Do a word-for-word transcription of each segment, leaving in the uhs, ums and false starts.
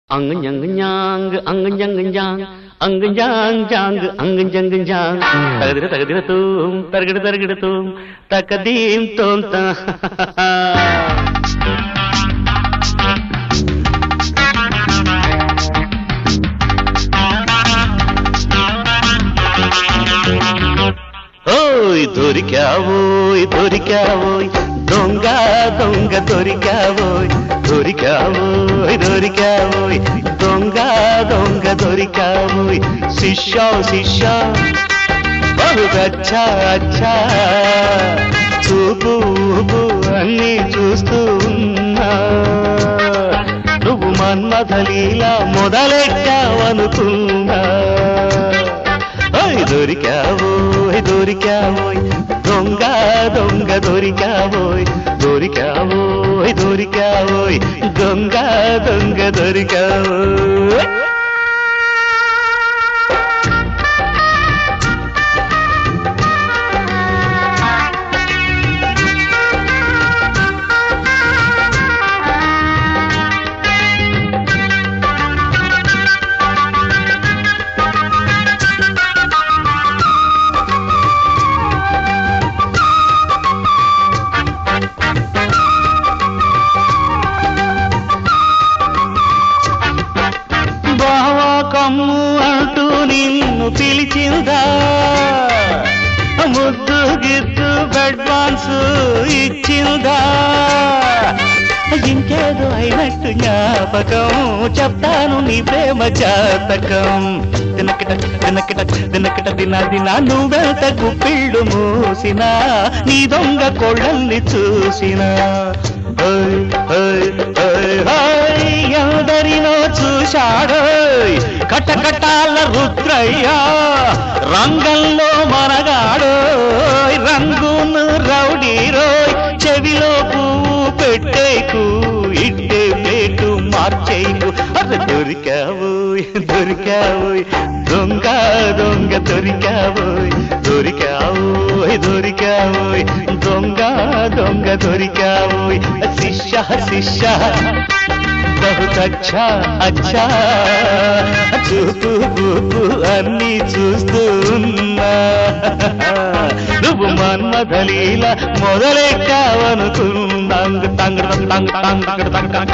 Ang-nyang-nyang, ang-nyang-nyang, ang-nyang-nyang, ang-nyang-nyang. Tagadira tagadira tum, targada targada tum, takadim tum ta. ఓయ్ దొరికావోయ్ దొరికావోయ్ దొంగ దొంగ దొరికావోయ్ దొరికావోయ్ దొరికావోయ్ దొంగ దొంగ దొరికావోయ్ శిష్యా శిష్యా బహుగచ్చా అచ్చా చూపు ఊపు అన్నీ చూస్తూ ఉన్నా నువ్వు మన్మథలీలా మొదలెట్టావనుకున్నా దొరికావోయ్ దొరికావోయ్ దొంగ దొంగ దొరికావోయ్ దొరికావోయ్ దొరికావోయ్ దొంగ దొంగ దొరికావోయ్ కమ్ము అంటూ నిన్ను పిలిచిందా ముద్దు గిద్దు అడ్వాన్స్ ఇచ్చిందా ఇంకేదో అయినట్టు జ్ఞాపకం చెప్తాను నీ ప్రేమ జాతకం తినకట తినకట తినకట దిన దిన నువ్వెంత గుప్పిళ్ళు మూసినా నీ దొంగ కోళ్ళల్ని చూసినా ఎందరినో చూశాడోయ్ కటకటాల రుద్రయ్య రంగంలో మనగాడోయ్ రంగును రౌడీరోయ్ చెవిలో పువ్వు పెట్టేకు ఇట్టే ప్లేటు మార్చేకు అది దొరికావోయ్ దొరికావోయ్ దొంగ దొంగ దొరికావోయ్ దొరికావోయ్ దొరికావోయ్ దొంగ దొంగ దొరికావోయ్ శిష్య శిష్య बहुत अच्छा अच्छा చూపు పూపు అన్నీ చూస్తూ ఉన్నా నువ్వు మన్మథలీలా మొదలెట్టావనుకున్నా తంగ తంగ తంగ తంగ తంగ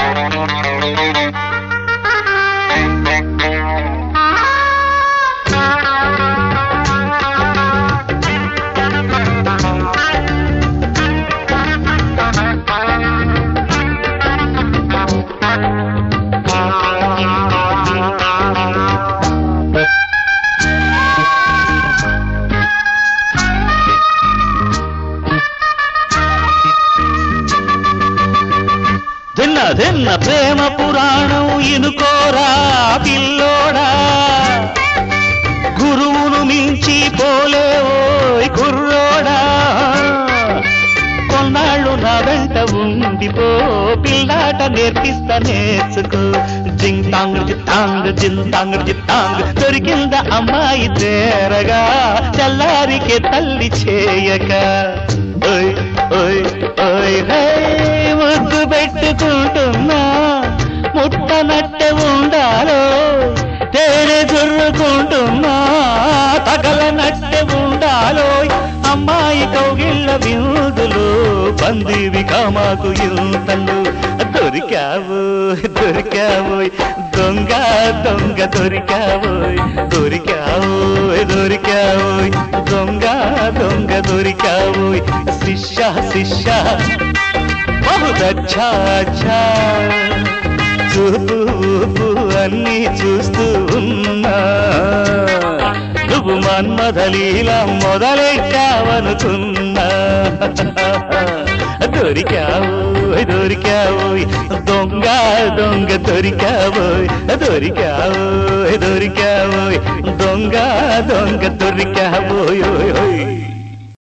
దిన్న దిన్న ప్రేమ పురాణం ఇనుకోరా పిల్లోడా గురువును మించి పోలేవోయ్ కుర్రోడా కొన్నాళ్ళు నా వెంట ఉండిపో పిల్లాట నేర్పిస్తా నేర్చుకో జింగ్ తాంగ్ జిత్తాంగ్ జింతాంగ్ జిత్తాంగ్ దొరికింద అమ్మాయి తేరగా చల్లారికే తల్లి చేయక ఓయ్ ఓయ్ ఓయ్ హే ముద్దు పెట్టుకుంటున్నా ముట్టనట్టే ఉండాలో తేనె జుర్రుకుంటున్నా తగలనట్టే ఉండాలో అమ్మాయి కౌగిళ్ళ విందులు పందివి కామాకు ఇంతలు దొరికావోయ్ దొరికావోయ్ దొంగ దొంగ దొరికావోయ్ దొరికావోయ్ దొరికావోయ్ దొంగ దొంగ దొరికావోయ్ శిష్య శిష్య बहुत अच्छा अच्छा చూపు ఊపు అన్నీ చూస్తూ ఉన్నా నువ్వు మన్మథలీలా మొదలెట్టావనుకున్నా దొరికావోయ్ దొరికావోయ్ దొంగ దొంగ దొరికావోయ్ దొరికావోయ్ దొరికావోయ్ దొంగ దొంగ దొరికావోయ్